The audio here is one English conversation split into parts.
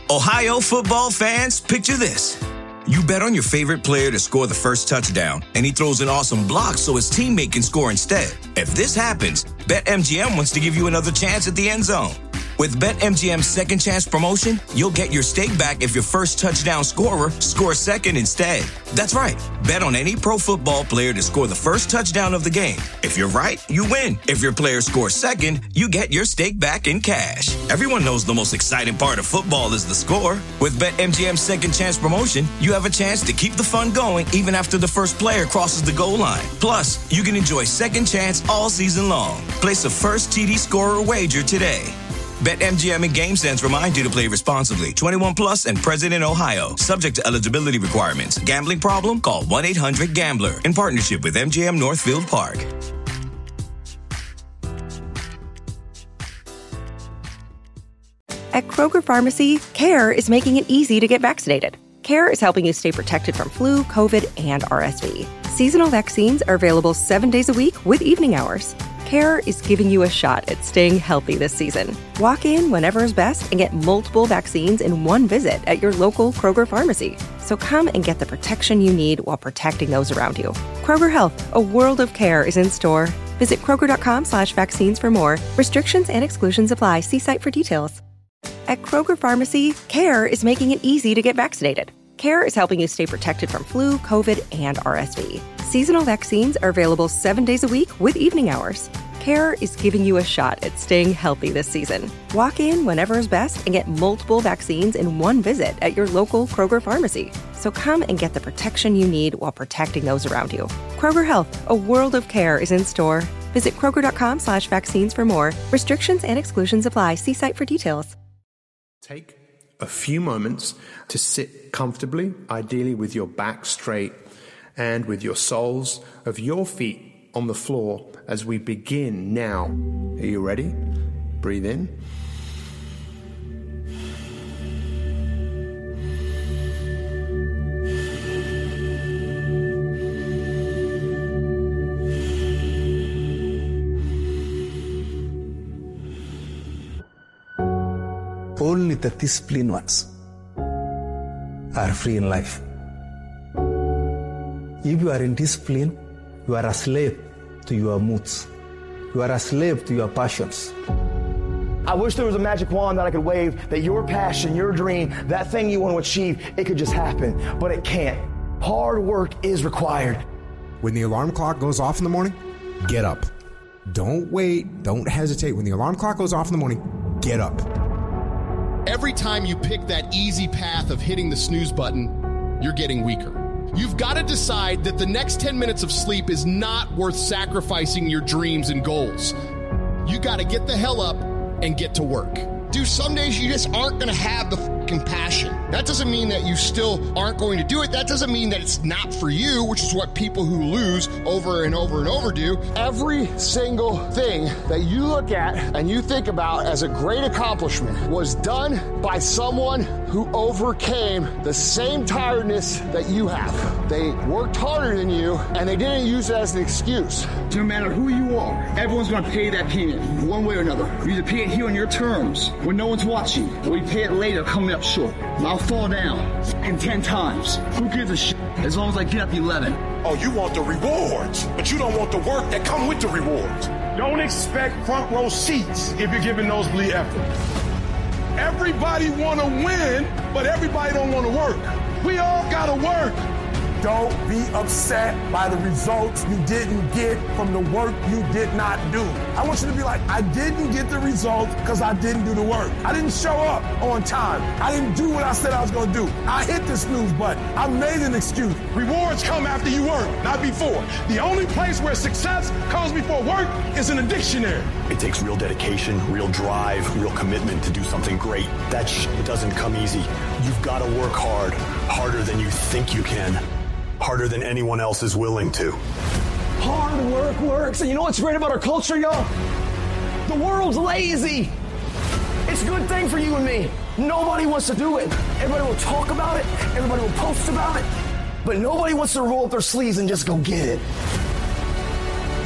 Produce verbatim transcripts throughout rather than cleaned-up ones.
Ohio football fans, picture this. You bet on your favorite player to score the first touchdown, and he throws an awesome block so his teammate can score instead. If this happens, BetMGM wants to give you another chance at the end zone. With BetMGM's Second Chance promotion, you'll get your stake back if your first touchdown scorer scores second instead. That's right. Bet on any pro football player to score the first touchdown of the game. If you're right, you win. If your player scores second, you get your stake back in cash. Everyone knows the most exciting part of football is the score. With BetMGM's Second Chance promotion, you have a chance to keep the fun going even after the first player crosses the goal line. Plus, you can enjoy Second Chance all season long. Place a first T D scorer wager today. BetMGM and GameSense remind you to play responsibly. twenty-one plus and present in Ohio. Subject to eligibility requirements. Gambling problem? Call one eight hundred gambler. In partnership with M G M Northfield Park. At Kroger Pharmacy, CARE is making it easy to get vaccinated. CARE is helping you stay protected from flu, COVID, and R S V. Seasonal vaccines are available seven days a week with evening hours. CARE is giving you a shot at staying healthy this season. Walk in whenever is best and get multiple vaccines in one visit at your local Kroger pharmacy. So come and get the protection you need while protecting those around you. Kroger Health, a world of care is in store. Visit Kroger.com slash vaccines for more. Restrictions and exclusions apply. See site for details. At Kroger Pharmacy, CARE is making it easy to get vaccinated. CARE is helping you stay protected from flu, COVID, and R S V. Seasonal vaccines are available seven days a week with evening hours. CARE is giving you a shot at staying healthy this season. Walk in whenever is best and get multiple vaccines in one visit at your local Kroger pharmacy. So come and get the protection you need while protecting those around you. Kroger Health, a world of care is in store. Visit Kroger.com slash vaccines for more. Restrictions and exclusions apply. See site for details. Take a few moments to sit comfortably, ideally with your back straight and with your soles of your feet on the floor as we begin now. Are you ready? Breathe in. Only the disciplined ones are free in life. If you are in discipline, you are a slave to your moods. You are a slave to your passions. I wish there was a magic wand that I could wave, that your passion, your dream, that thing you want to achieve, it could just happen, but it can't. Hard work is required. When the alarm clock goes off in the morning, get up. Don't wait. Don't hesitate. When the alarm clock goes off in the morning, get up. Every time you pick that easy path of hitting the snooze button, you're getting weaker. You've got to decide that the next ten minutes of sleep is not worth sacrificing your dreams and goals. You got to get the hell up and get to work. Dude, some days you just aren't going to have the fucking passion. That doesn't mean that you still aren't going to do it. That doesn't mean that it's not for you, which is what people who lose over and over and over do. Every single thing that you look at and you think about as a great accomplishment was done by someone who overcame the same tiredness that you have. They worked harder than you, and they didn't use it as an excuse. No matter who you are, everyone's going to pay that payment one way or another. You either pay it here on your terms when no one's watching, or you pay it later coming up short. I'll fall down in ten times. Who gives a shit as long as I get up eleven? Oh, you want the rewards, but you don't want the work that come with the rewards. Don't expect front row seats if you're giving nosebleed effort. Everybody want to win, but everybody don't want to work. We all got to work. Don't be upset by the results you didn't get from the work you did not do. I want you to be like, I didn't get the results because I didn't do the work. I didn't show up on time. I didn't do what I said I was going to do. I hit the snooze button. I made an excuse. Rewards come after you work, not before. The only place where success comes before work is in a dictionary. It takes real dedication, real drive, real commitment to do something great. That shit doesn't come easy. You've got to work hard, harder than you think you can. Harder than anyone else is willing to. Hard work works. And you know what's great about our culture, y'all? The world's lazy. It's a good thing for you and me. Nobody wants to do it. Everybody will talk about it. Everybody will post about it. But nobody wants to roll up their sleeves and just go get it.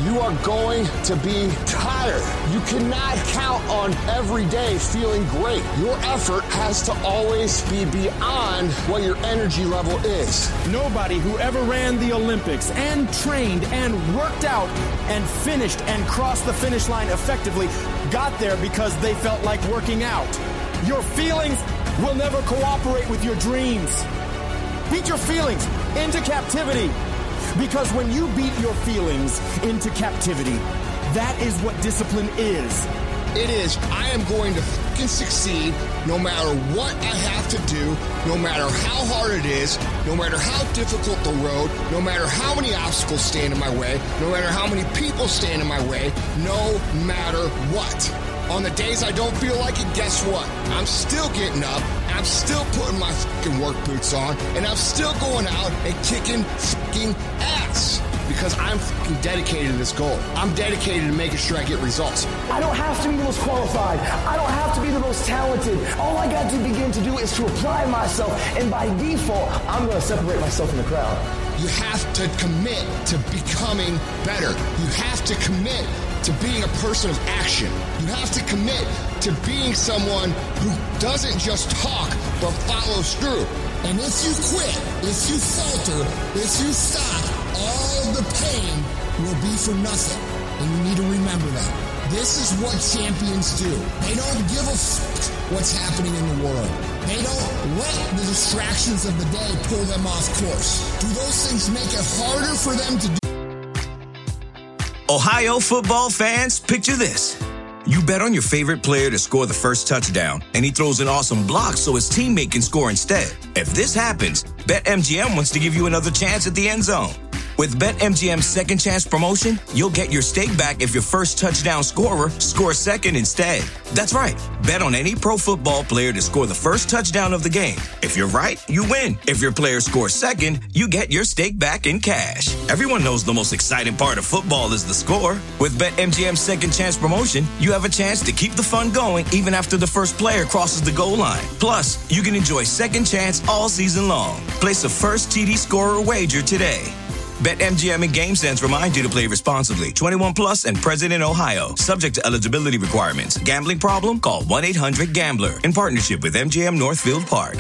you are going to be tired. You cannot count on every day feeling great. Your effort has to always be beyond what your energy level is. Nobody who ever ran the Olympics and trained and worked out and finished and crossed the finish line effectively got there because they felt like working out. Your feelings will never cooperate with your dreams. Beat your feelings into captivity. Because when you beat your feelings into captivity, that is what discipline is. It is, I am going to fucking succeed no matter what I have to do, no matter how hard it is, no matter how difficult the road, no matter how many obstacles stand in my way, no matter how many people stand in my way, no matter what. On the days I don't feel like it, guess what? I'm still getting up, I'm still putting my fucking work boots on, and I'm still going out and kicking fucking ass. Because I'm fucking dedicated to this goal. I'm dedicated to making sure I get results. I don't have to be the most qualified. I don't have to be the most talented. All I got to begin to do is to apply myself, and by default, I'm going to separate myself from the crowd. You have to commit to becoming better. You have to commit to being a person of action. You have to commit to being someone who doesn't just talk, but follows through. And if you quit, if you falter, if you stop, all the pain will be for nothing. And you need to remember that. This is what champions do. They don't give a fuck what's happening in the world. They don't let the distractions of the day pull them off course. Do those things make it harder for them to do? Ohio football fans, picture this. You bet on your favorite player to score the first touchdown, and he throws an awesome block so his teammate can score instead. If this happens, BetMGM wants to give you another chance at the end zone. With BetMGM's second chance promotion, you'll get your stake back if your first touchdown scorer scores second instead. That's right. Bet on any pro football player to score the first touchdown of the game. If you're right, you win. If your player scores second, you get your stake back in cash. Everyone knows the most exciting part of football is the score. With BetMGM's second chance promotion, you have a chance to keep the fun going even after the first player crosses the goal line. Plus, you can enjoy second chance all season long. Place a first T D scorer wager today. BetMGM and GameSense remind you to play responsibly. twenty-one plus and present in Ohio. Subject to eligibility requirements. Gambling problem? Call one eight hundred gambler. In partnership with M G M Northfield Park.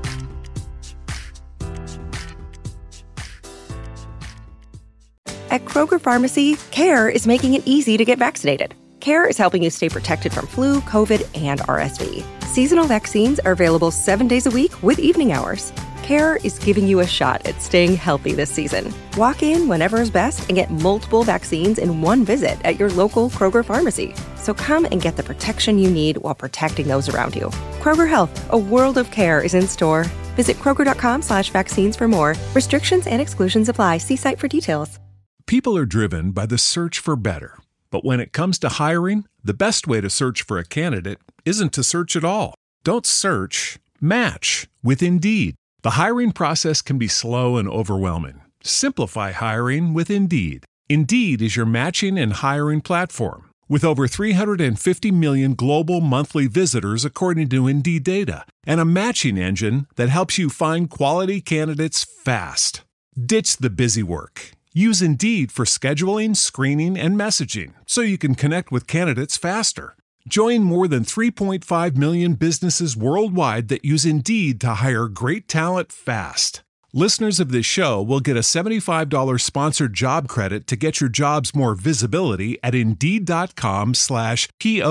At Kroger Pharmacy, CARE is making it easy to get vaccinated. CARE is helping you stay protected from flu, COVID, and R S V. Seasonal vaccines are available seven days a week with evening hours. CARE is giving you a shot at staying healthy this season. Walk in whenever is best and get multiple vaccines in one visit at your local Kroger pharmacy. So come and get the protection you need while protecting those around you. Kroger Health, a world of care is in store. Visit Kroger.com slash vaccines for more. Restrictions and exclusions apply. See site for details. People are driven by the search for better. But when it comes to hiring, the best way to search for a candidate isn't to search at all. Don't search, match with Indeed. The hiring process can be slow and overwhelming. Simplify hiring with Indeed. Indeed is your matching and hiring platform. With over three hundred fifty million global monthly visitors according to Indeed data, and a matching engine that helps you find quality candidates fast. Ditch the busy work. Use Indeed for scheduling, screening, and messaging so you can connect with candidates faster. Join more than three point five million businesses worldwide that use Indeed to hire great talent fast. Listeners of this show will get a seventy-five dollars sponsored job credit to get your jobs more visibility at Indeed.com slash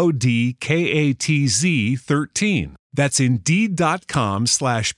P-O-D-K-A-T-Z 13. That's Indeed.com slash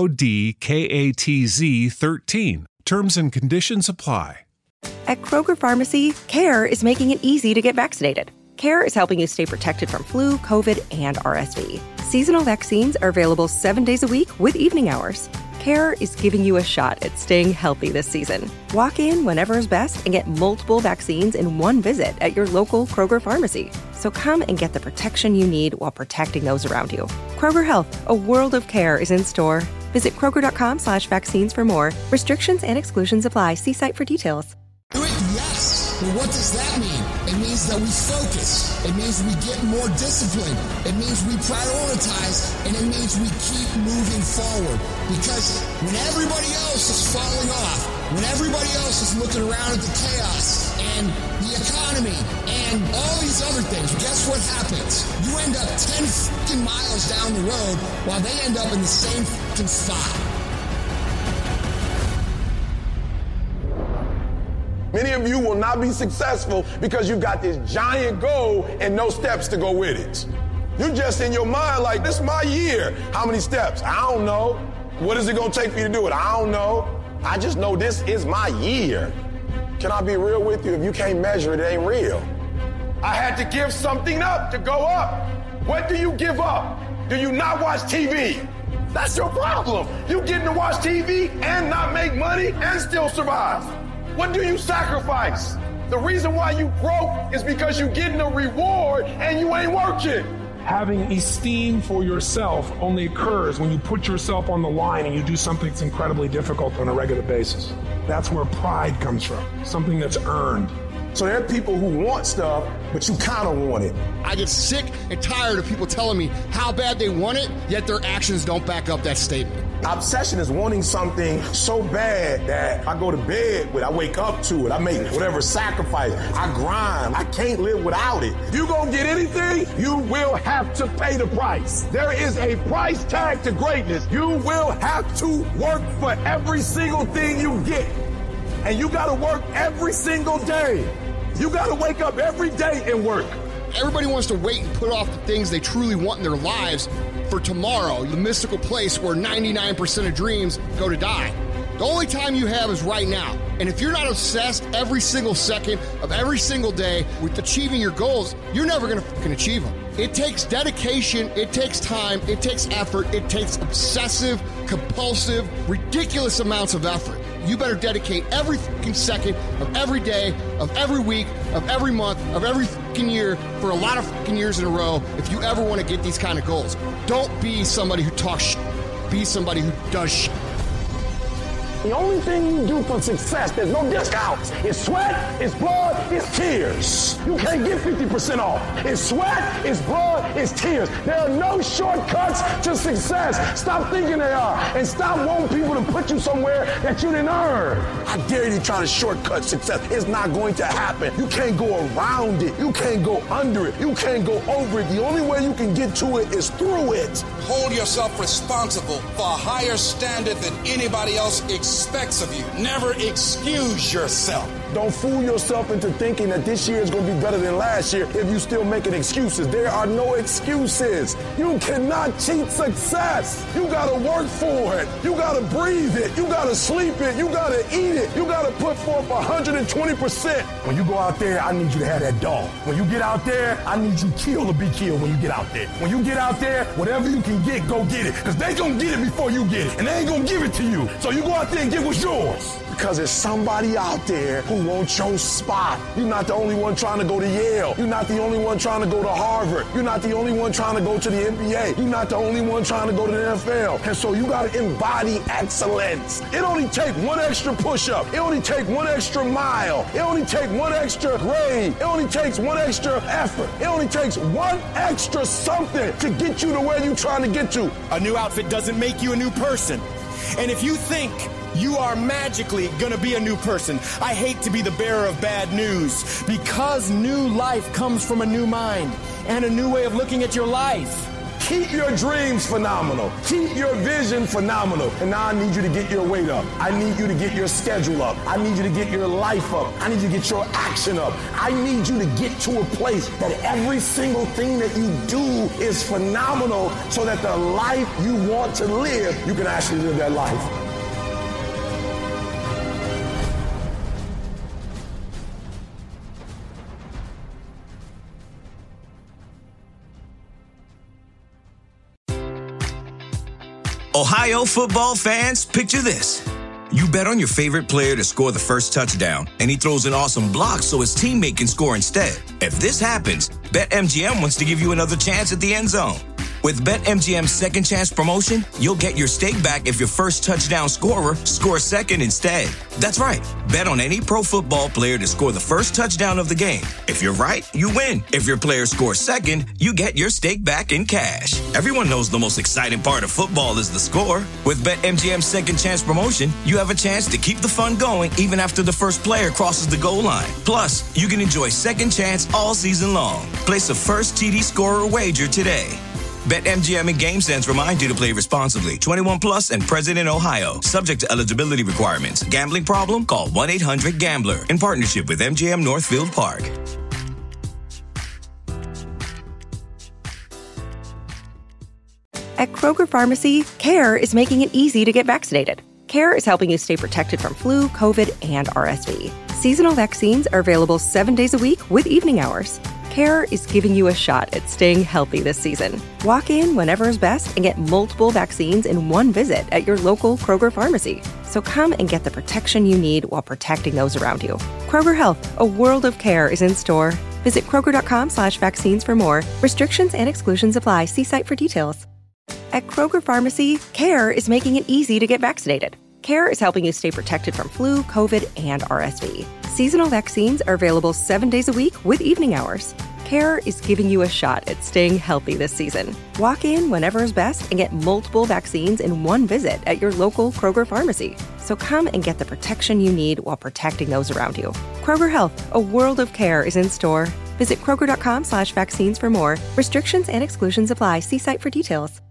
P-O-D-K-A-T-Z 13. Terms and conditions apply. At Kroger Pharmacy, CARE is making it easy to get vaccinated. CARE is helping you stay protected from flu, COVID, and R S V. Seasonal vaccines are available seven days a week with evening hours. CARE is giving you a shot at staying healthy this season. Walk in whenever is best and get multiple vaccines in one visit at your local Kroger pharmacy. So come and get the protection you need while protecting those around you. Kroger Health, a world of care is in store. Visit Kroger.com slash vaccines for more. Restrictions and exclusions apply. See site for details. Do it, yes. But what does that mean? It means that we focus. It means we get more disciplined. It means we prioritize. And it means we keep moving forward. Because when everybody else is falling off, when everybody else is looking around at the chaos, and the the economy, and all these other things. Guess what happens? You end up ten fucking miles down the road while they end up in the same fucking spot. Many of you will not be successful because you've got this giant goal and no steps to go with it. You're just in your mind like, this is my year. How many steps? I don't know. What is it going to take for you to do it? I don't know. I just know this is my year. Can I be real with you? If you can't measure it, it ain't real. I had to give something up to go up. What do you give up? Do you not watch T V? That's your problem. You getting to watch T V and not make money and still survive. What do you sacrifice? The reason why you broke is because you're getting a reward and you ain't working. Having esteem for yourself only occurs when you put yourself on the line and you do something that's incredibly difficult on a regular basis. That's where pride comes from, something that's earned. So there are people who want stuff, but you kind of want it. I get sick and tired of people telling me how bad they want it, yet their actions don't back up that statement. Obsession is wanting something so bad that I go to bed with, I wake up to it, I make whatever sacrifice, I grind, I can't live without it. If you gonna get anything, you will have to pay the price. There is a price tag to greatness. You will have to work for every single thing you get. And you gotta work every single day. You gotta wake up every day and work. Everybody wants to wait and put off the things they truly want in their lives for tomorrow, the mystical place where ninety-nine percent of dreams go to die. The only time you have is right now. And if you're not obsessed every single second of every single day with achieving your goals, you're never gonna fucking achieve them. It takes dedication, it takes time, it takes effort, it takes obsessive, compulsive, ridiculous amounts of effort. You better dedicate every fucking second of every day, of every week, of every month, of every fucking year for a lot of fucking years in a row if you ever want to get these kind of goals. Don't be somebody who talks shit. Be somebody who does shit. The only thing you do for success, there's no discounts. It's sweat, it's blood, it's tears. You can't get fifty percent off. It's sweat, it's blood, it's tears. There are no shortcuts to success. Stop thinking they are. And stop wanting people to put you somewhere that you didn't earn. I dare you to try to shortcut success. It's not going to happen. You can't go around it. You can't go under it. You can't go over it. The only way you can get to it is through it. Hold yourself responsible for a higher standard than anybody else expects of you. Never excuse yourself. Don't fool yourself into thinking that this year is going to be better than last year if you're still making excuses. There are no excuses. You cannot cheat success. You got to work for it. You got to breathe it. You got to sleep it. You got to eat it. You got to put forth one hundred twenty percent. When you go out there, I need you to have that dog. When you get out there, I need you kill to be killed when you get out there. When you get out there, whatever you can get, go get it. Because they going to get it before you get it. And they ain't going to give it to you. So you go out there and get what's yours. Because there's somebody out there who wants your spot. You're not the only one trying to go to Yale. You're not the only one trying to go to Harvard. You're not the only one trying to go to the N B A. You're not the only one trying to go to the N F L. And so you got to embody excellence. It only take one extra push-up. It only take one extra mile. It only take one extra grade. It only takes one extra effort. It only takes one extra something to get you to where you're trying to get to. A new outfit doesn't make you a new person. And if you think you are magically gonna be a new person, I hate to be the bearer of bad news, because new life comes from a new mind and a new way of looking at your life. Keep your dreams phenomenal. Keep your vision phenomenal. And now I need you to get your weight up. I need you to get your schedule up. I need you to get your life up. I need you to get your action up. I need you to get to a place that every single thing that you do is phenomenal, so that the life you want to live, you can actually live that life. Ohio football fans, picture this. You bet on your favorite player to score the first touchdown, and he throws an awesome block so his teammate can score instead. If this happens, BetMGM wants to give you another chance at the end zone. With BetMGM's second chance promotion, you'll get your stake back if your first touchdown scorer scores second instead. That's right. Bet on any pro football player to score the first touchdown of the game. If you're right, you win. If your player scores second, you get your stake back in cash. Everyone knows the most exciting part of football is the score. With BetMGM's Second Chance promotion, you have a chance to keep the fun going even after the first player crosses the goal line. Plus, you can enjoy Second Chance all season long. Place a first T D scorer wager today. BetMGM and GameSense remind you to play responsibly. twenty-one plus and present in Ohio. Subject to eligibility requirements. Gambling problem? Call one eight hundred gambler. In partnership with M G M Northfield Park. At Kroger Pharmacy, CARE is making it easy to get vaccinated. CARE is helping you stay protected from flu, COVID, and R S V. Seasonal vaccines are available seven days a week with evening hours. CARE is giving you a shot at staying healthy this season. Walk in whenever is best and get multiple vaccines in one visit at your local Kroger Pharmacy. So come and get the protection you need while protecting those around you. Kroger Health, a world of care is in store. Visit Kroger.com slash vaccines for more. Restrictions and exclusions apply. See site for details. At Kroger Pharmacy, CARE is making it easy to get vaccinated. CARE is helping you stay protected from flu, COVID, and R S V. Seasonal vaccines are available seven days a week with evening hours. CARE is giving you a shot at staying healthy this season. Walk in whenever is best and get multiple vaccines in one visit at your local Kroger Pharmacy. So come and get the protection you need while protecting those around you. Kroger Health, a world of care is in store. Visit Kroger.com slash vaccines for more. Restrictions and exclusions apply. See site for details.